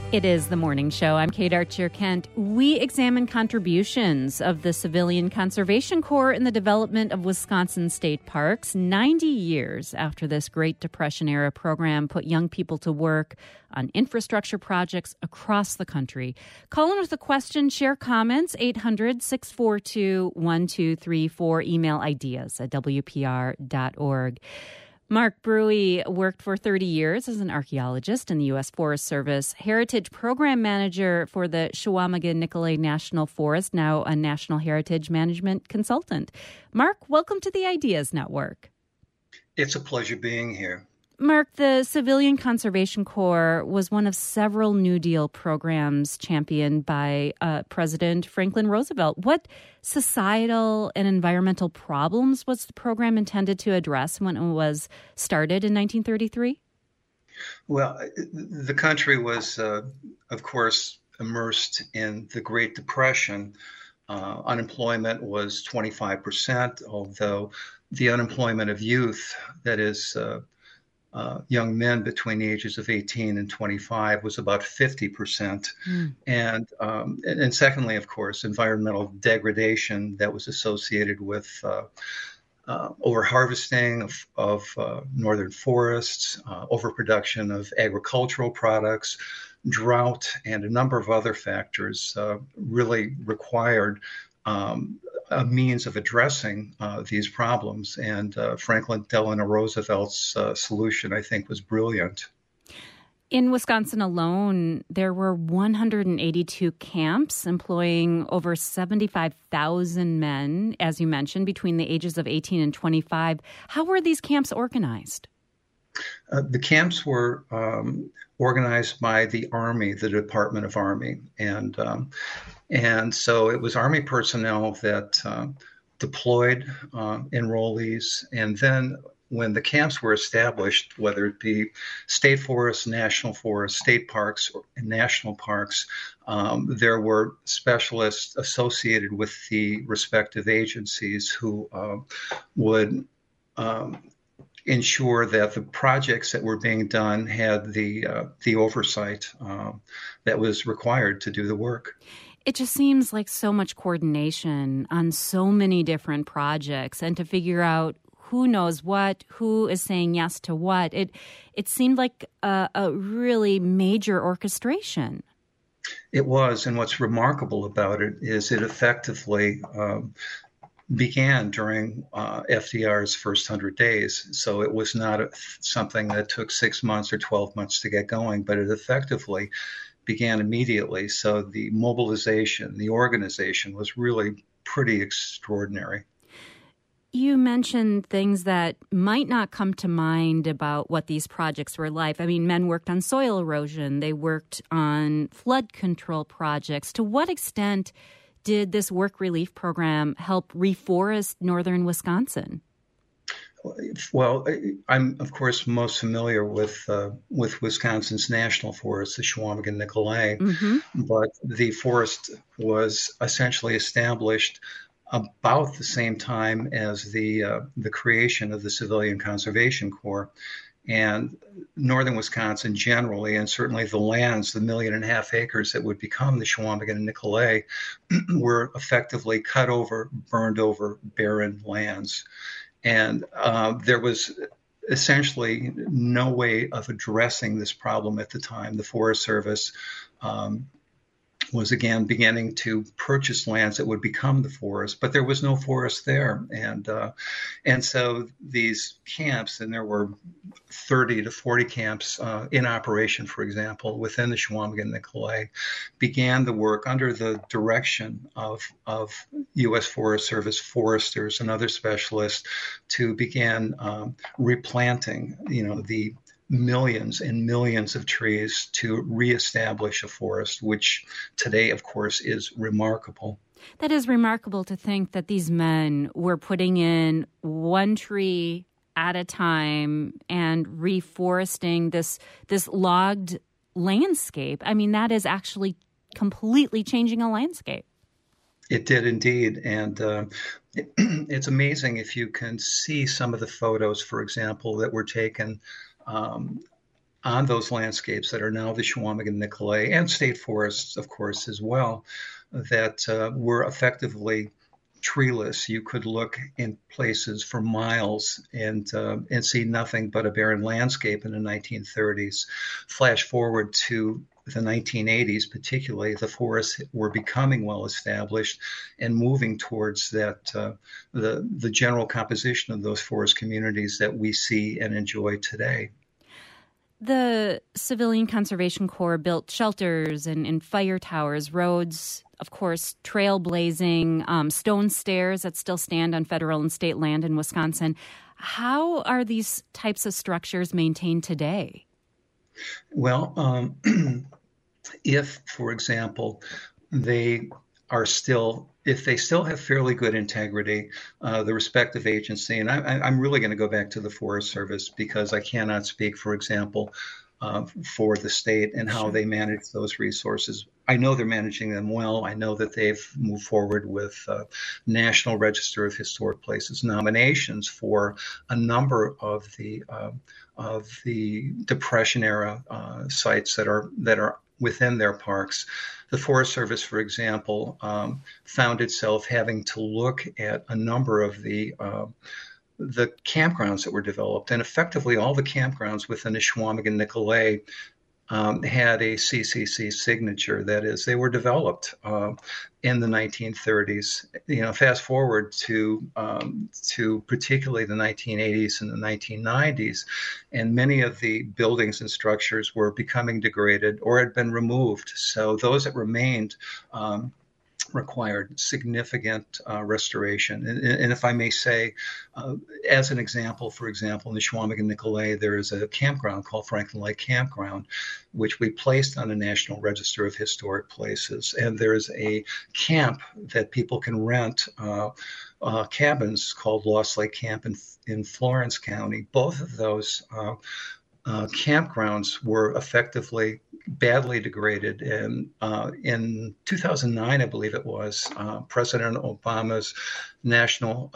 It is the morning show. I'm Kate Archer-Kent. We examine contributions of the Civilian Conservation Corps in the development of Wisconsin state parks 90 years after this Great Depression-era program put young people to work on infrastructure projects across the country. Call in with a question, share comments, 800-642-1234, email ideas at WPR.org. Mark Bruey worked for 30 years as an archaeologist in the U.S. Forest Service, Heritage Program Manager for the Chequamegon-Nicolet National Forest, now a National Heritage Management Consultant. Mark, welcome to the Ideas Network. It's a pleasure being here. Mark, the Civilian Conservation Corps was one of several New Deal programs championed by President Franklin Roosevelt. What societal and environmental problems was the program intended to address when it was started in 1933? Well, the country was, of course, immersed in the Great Depression. Unemployment was 25%, although the unemployment of youth, that is, young men between the ages of 18 and 25 was about 50%. And secondly, of course, environmental degradation that was associated with overharvesting of northern forests, overproduction of agricultural products, drought, and a number of other factors really required a means of addressing these problems. And Franklin Delano Roosevelt's solution, I think, was brilliant. In Wisconsin alone, there were 182 camps employing over 75,000 men, as you mentioned, between the ages of 18 and 25. How were these camps organized? The camps were organized by the Army, the Department of Army, and so it was Army personnel that deployed enrollees, and then when the camps were established, whether it be state forests, national forests, state parks, and national parks, there were specialists associated with the respective agencies who would ensure that the projects that were being done had the oversight that was required to do the work. It just seems like so much coordination on so many different projects, and to figure out who knows what, who is saying yes to what. It seemed like a really major orchestration. It was, and what's remarkable about it is it effectively began during FDR's first 100 days. So it was not something that took 6 months or 12 months to get going, but it effectively began immediately. So the mobilization, the organization was really pretty extraordinary. You mentioned things that might not come to mind about what these projects were like. I mean, men worked on soil erosion. They worked on flood control projects. To what extent did this work relief program help reforest northern Wisconsin? Well, I'm, of course, most familiar with Wisconsin's national forest, the Chequamegon-Nicolet, but the forest was essentially established about the same time as the creation of the Civilian Conservation Corps. And northern Wisconsin generally, and certainly the lands, the 1.5 million acres that would become the Chequamegon-Nicolet, were effectively cut over, burned over, barren lands. And there was essentially no way of addressing this problem at the time. The Forest Service was again beginning to purchase lands that would become the forest, but there was no forest there. And so these camps, and there were 30 to 40 camps in operation, for example, within the Chequamegon-Nicolet, began the work under the direction of U.S. Forest Service foresters and other specialists to begin replanting, the millions and millions of trees to reestablish a forest, which today, of course, is remarkable. That is remarkable to think that these men were putting in one tree at a time and reforesting this logged landscape. I mean, that is actually completely changing a landscape. It did indeed. And it's amazing if you can see some of the photos, for example, that were taken on those landscapes that are now the Chequamegon-Nicolet and state forests, of course, as well, that were effectively treeless. You could look in places for miles and see nothing but a barren landscape in the 1930s. Flash forward to the 1980s, particularly, the forests were becoming well established and moving towards that the general composition of those forest communities that we see and enjoy today. The Civilian Conservation Corps built shelters and fire towers, roads, of course, trailblazing, stone stairs that still stand on federal and state land in Wisconsin. How are these types of structures maintained today? Well, if, for example, if they still have fairly good integrity, the respective agency, and I'm really going to go back to the Forest Service because I cannot speak, for example, for the state and how they manage those resources. I know they're managing them well. I know that they've moved forward with National Register of Historic Places nominations for a number of the Depression era sites that are within their parks. The Forest Service, for example, found itself having to look at a number of the campgrounds that were developed, and effectively all the campgrounds within the Chequamegon-Nicolet had a CCC signature. That is, they were developed in the 1930s. Fast forward to particularly the 1980s and the 1990s, and many of the buildings and structures were becoming degraded or had been removed. So those that remained required significant restoration. And if I may say, as an example, for example, in the Chequamegon-Nicolet, there is a campground called Franklin Lake Campground, which we placed on the National Register of Historic Places. And there is a camp that people can rent, cabins called Lost Lake Camp in Florence County. Both of those campgrounds were effectively badly degraded. And in 2009, I believe it was, President Obama's National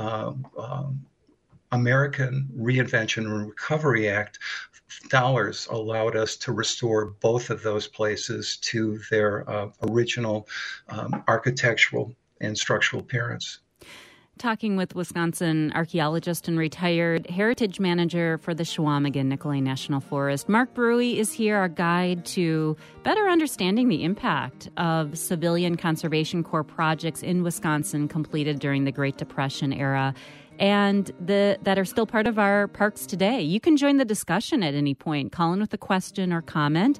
American Reinvention and Recovery Act dollars allowed us to restore both of those places to their original architectural and structural appearance. Talking with Wisconsin archaeologist and retired heritage manager for the Chequamegon-Nicolet National Forest. Mark Bruey is here, our guide to better understanding the impact of Civilian Conservation Corps projects in Wisconsin completed during the Great Depression era and that are still part of our parks today. You can join the discussion at any point. Call in with a question or comment.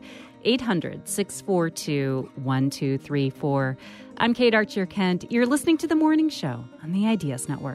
800-642-1234. I'm Kate Archer-Kent. You're listening to The Morning Show on the Ideas Network.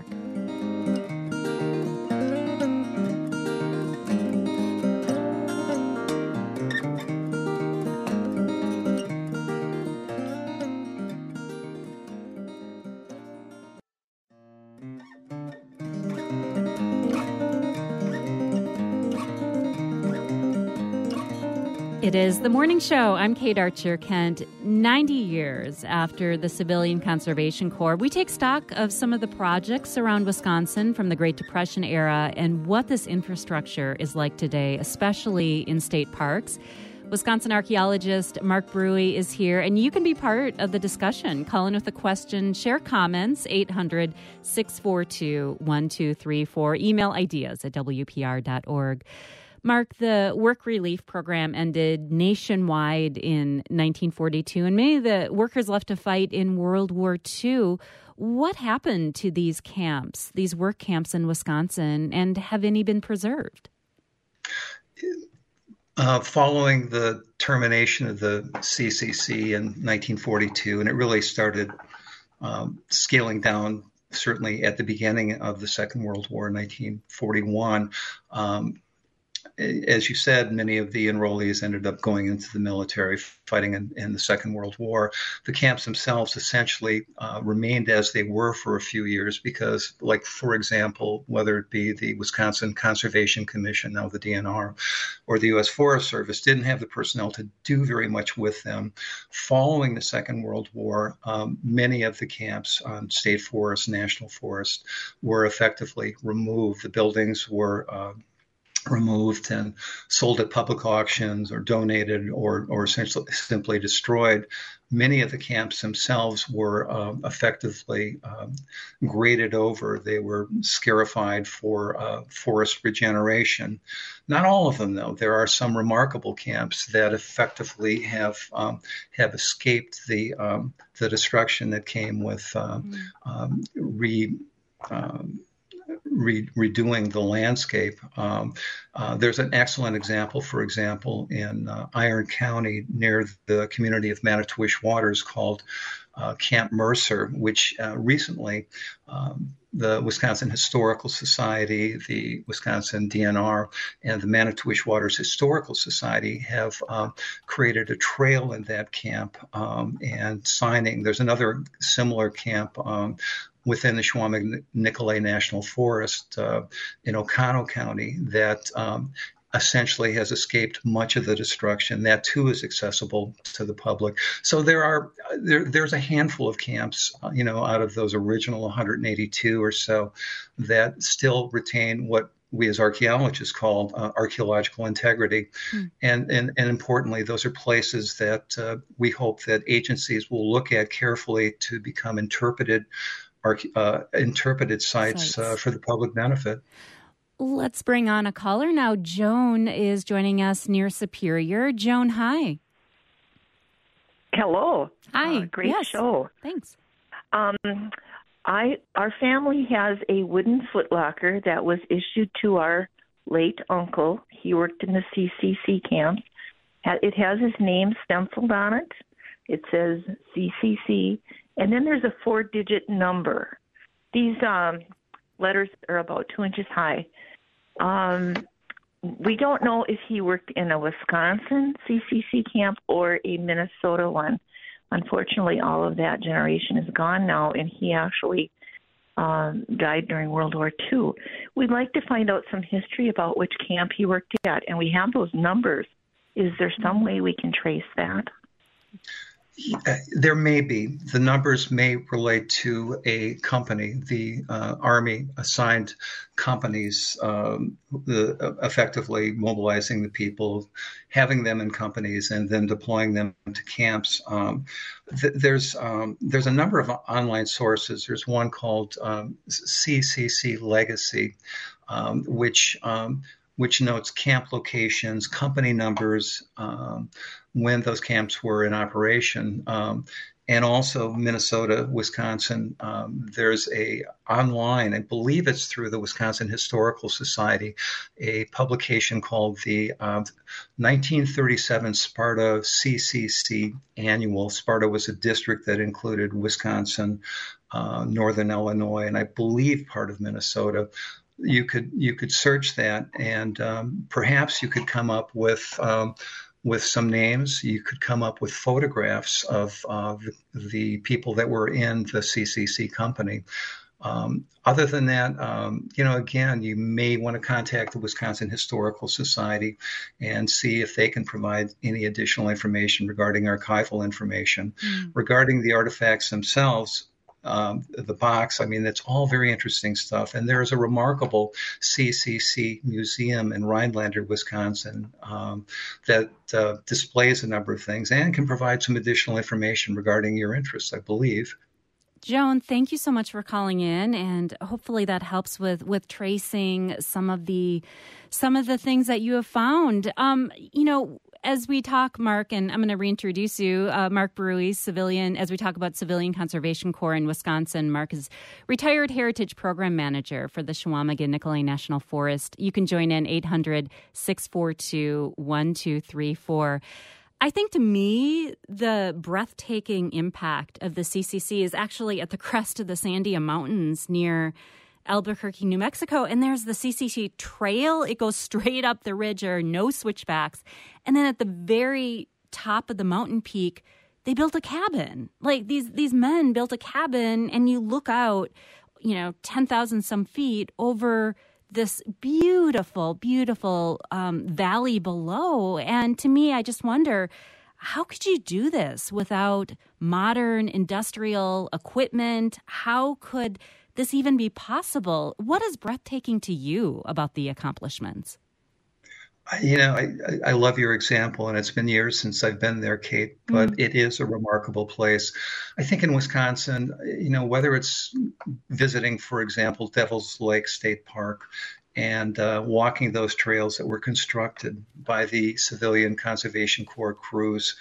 It is The Morning Show. I'm Kate Archer-Kent. 90 years after the Civilian Conservation Corps, we take stock of some of the projects around Wisconsin from the Great Depression era and what this infrastructure is like today, especially in state parks. Wisconsin archaeologist Mark Bruey is here, and you can be part of the discussion. Call in with a question, share comments, 800-642-1234. Email ideas@wpr.org. Mark, the work relief program ended nationwide in 1942, and many of the workers left to fight in World War II. What happened to these camps, these work camps in Wisconsin, and have any been preserved? Following the termination of the CCC in 1942, and it really started scaling down, certainly at the beginning of the Second World War in 1941, as you said, many of the enrollees ended up going into the military, fighting in the Second World War. The camps themselves essentially remained as they were for a few years because, like, for example, whether it be the Wisconsin Conservation Commission, now the DNR, or the U.S. Forest Service, didn't have the personnel to do very much with them. Following the Second World War, many of the camps on state forests, national forests, were effectively removed. The buildings were removed and sold at public auctions or donated or essentially simply destroyed. Many of the camps themselves were effectively graded over. They were scarified for forest regeneration. Not all of them, though. There are some remarkable camps that effectively have escaped the destruction that came with redoing the landscape. There's an excellent example, for example, in Iron County near the community of Manitowish Waters called Camp Mercer, which recently the Wisconsin Historical Society, the Wisconsin DNR, and the Manitowish Waters Historical Society have created a trail in that camp and signing. There's another similar camp within the Chequamegon-Nicolet National Forest in Oconto County that essentially has escaped much of the destruction. That too is accessible to the public. So there's a handful of camps, out of those original 182 or so that still retain what we as archaeologists call archaeological integrity. And importantly, those are places that we hope that agencies will look at carefully to become interpreted sites for the public benefit. Let's bring on a caller now. Joan is joining us near Superior. Joan, hi. Hello. Hi. Great show. Thanks. Our family has a wooden footlocker that was issued to our late uncle. He worked in the CCC camps. It has his name stenciled on it. It says CCC, and then there's a 4-digit number. These letters are about 2 inches high. We don't know if he worked in a Wisconsin CCC camp or a Minnesota one. Unfortunately, all of that generation is gone now, and he actually died during World War II. We'd like to find out some history about which camp he worked at, and we have those numbers. Is there some way we can trace that? There may be. The numbers may relate to a company. The Army assigned companies, effectively mobilizing the people, having them in companies, and then deploying them to camps. There's a number of online sources. There's one called CCC Legacy, which notes camp locations, company numbers, when those camps were in operation, and also Minnesota, Wisconsin. There's a online, I believe it's through the Wisconsin Historical Society, a publication called the 1937 Sparta CCC Annual. Sparta was a district that included Wisconsin, northern Illinois, and I believe part of Minnesota. You could search that, and perhaps you could come up with some names. You could come up with photographs of the people that were in the CCC company. Other than that, again, you may want to contact the Wisconsin Historical Society and see if they can provide any additional information regarding archival information. Regarding the artifacts themselves, the box, it's all very interesting stuff. And there is a remarkable CCC museum in Rhinelander, Wisconsin, that displays a number of things and can provide some additional information regarding your interests, I believe. Joan, thank you so much for calling in, and hopefully that helps with tracing some of the things that you have found. As we talk, Mark, and I'm going to reintroduce you, Mark Bruey, civilian, as we talk about Civilian Conservation Corps in Wisconsin. Mark is retired Heritage Program Manager for the Chequamegon-Nicolet National Forest. You can join in 800-642-1234. I think to me, the breathtaking impact of the CCC is actually at the crest of the Sandia Mountains near Albuquerque, New Mexico. And there's the CCC trail. It goes straight up the ridge. There are no switchbacks. And then at the very top of the mountain peak, they built a cabin. Like these men built a cabin, and you look out, 10,000 some feet over this beautiful, beautiful valley below. And to me, I just wonder, how could you do this without modern industrial equipment? How could this even be possible? What is breathtaking to you about the accomplishments? I love your example, and it's been years since I've been there, Kate, but it is a remarkable place. I think in Wisconsin, whether it's visiting, for example, Devil's Lake State Park and walking those trails that were constructed by the Civilian Conservation Corps crews,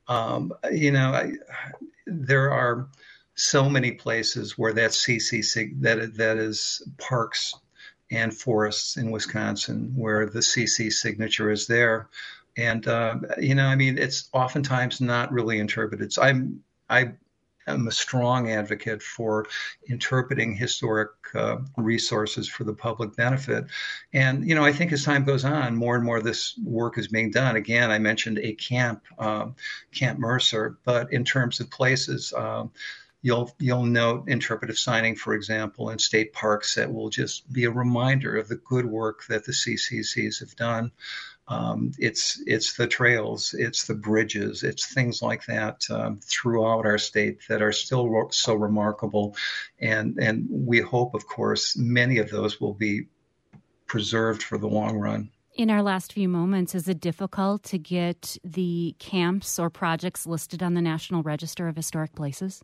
there are so many places where that CCC, that is parks and forests in Wisconsin, where the CC signature is there. And, it's oftentimes not really interpreted. So I am a strong advocate for interpreting historic resources for the public benefit. And, I think as time goes on, more and more of this work is being done. Again, I mentioned a camp, Camp Mercer, but in terms of places, You'll note interpretive signing, for example, in state parks that will just be a reminder of the good work that the CCCs have done. It's the trails, it's the bridges, it's things like that throughout our state that are still so remarkable. And we hope, of course, many of those will be preserved for the long run. In our last few moments, is it difficult to get the camps or projects listed on the National Register of Historic Places?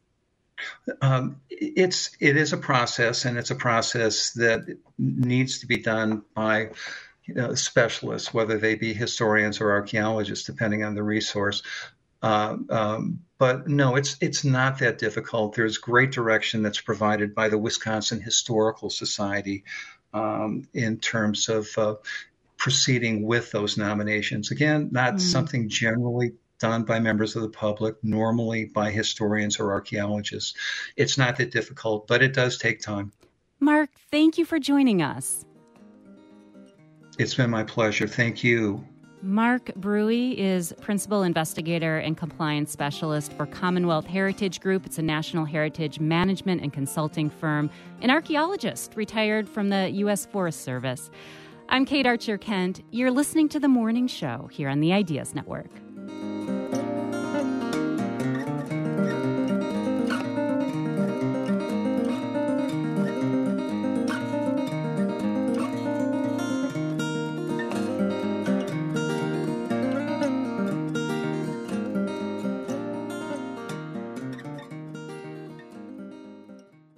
It is a process, and it's a process that needs to be done by specialists, whether they be historians or archaeologists, depending on the resource. But no, it's not that difficult. There's great direction that's provided by the Wisconsin Historical Society in terms of proceeding with those nominations. Again, not something generally done by members of the public, normally by historians or archaeologists. It's not that difficult, but it does take time. Mark, thank you for joining us. It's been my pleasure. Thank you. Mark Bruey is Principal Investigator and Compliance Specialist for Commonwealth Heritage Group. It's a national heritage management and consulting firm, an archaeologist retired from the U.S. Forest Service. I'm Kate Archer Kent. You're listening to The Morning Show here on the Ideas Network.